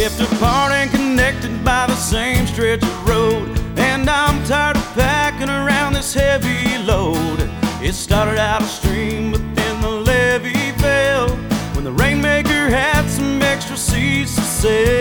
kept apart and connected by the same stretch of road. And I'm tired of packing around this heavy load. It started out a stream, but then the levee fell when the rainmaker had some extra seeds to sell.